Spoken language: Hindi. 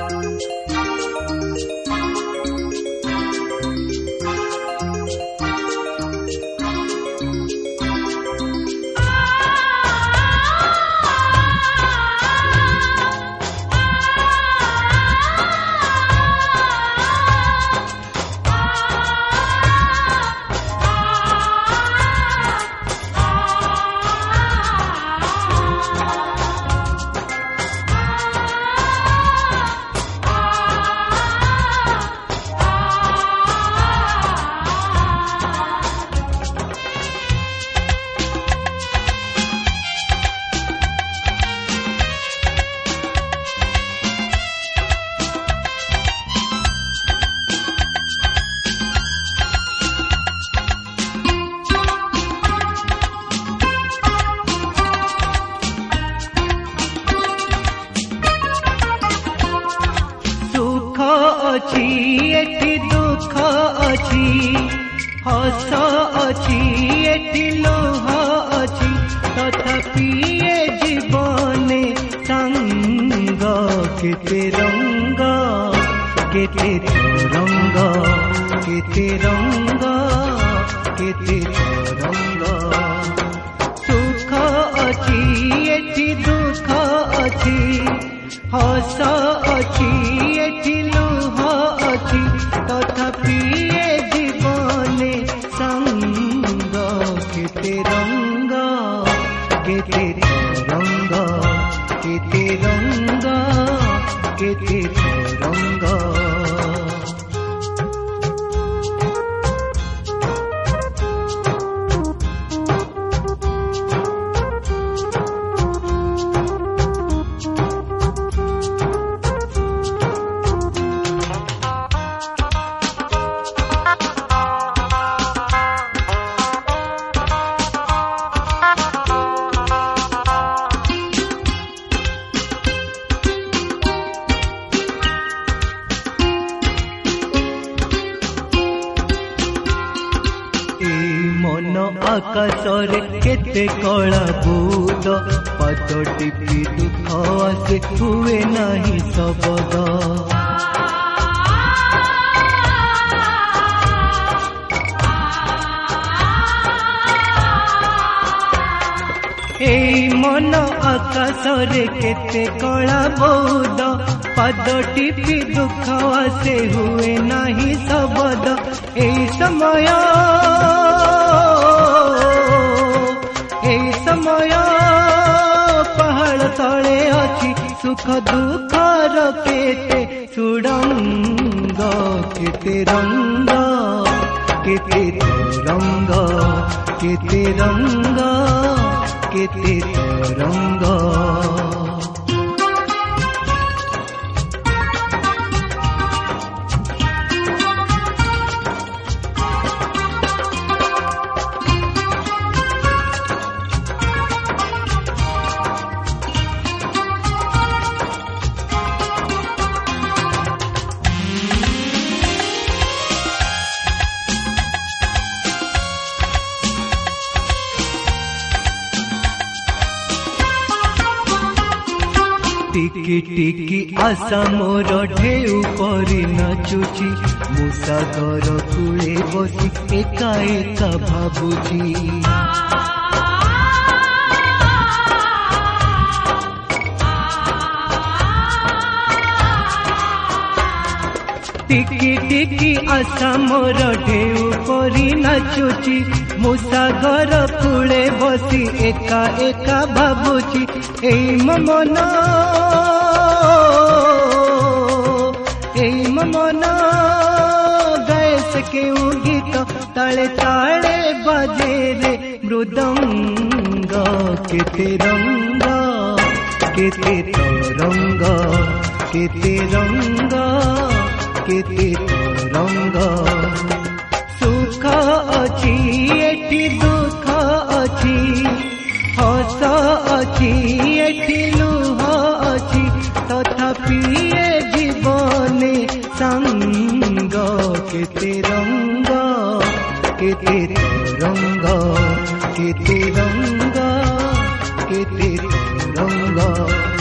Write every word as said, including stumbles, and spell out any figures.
अछि एठी दुख अछि हस अछि एठी लोह अछि तथापि ए जीवने संग केते रंग केते रंग केते रंग केते रंग सुख अछि एठी दुख अछि हस अछि एठी लोह अछि तथापि ए जीवने संग केते रंग केते रंग केते रंग केते रंग मन आकाशरे केते कला बुद पद टिपि दुख आसे हुए नहीं शब्द ए मन आकाशरे केते कला बुद पद टिपि दुख आसे हुए नहीं शब्द ए समय समय पहाड़ तले अछि सुख दुख केते सुरंग केते रंग केते रंग केते रंग केते रंग टिकी टिकी आशा मोर ढेउ परि नाचुची मु सागर कूले बसी एका एका भाबुची टिकी टिकी आशा मोर ढेउ परि नाचुची मु सागर कूले बसी एका एका भाबुची एई मन एई मन गैस के गीत ताले ताले बजे रे मृदंग केते रंग केते रंग केते रंग केते रंग सुख अछि एठी दुख अछि हस अछि एठी लोह अछि तथापि ए जीवने संग केते रंग केते रंग केते रंग केते रंग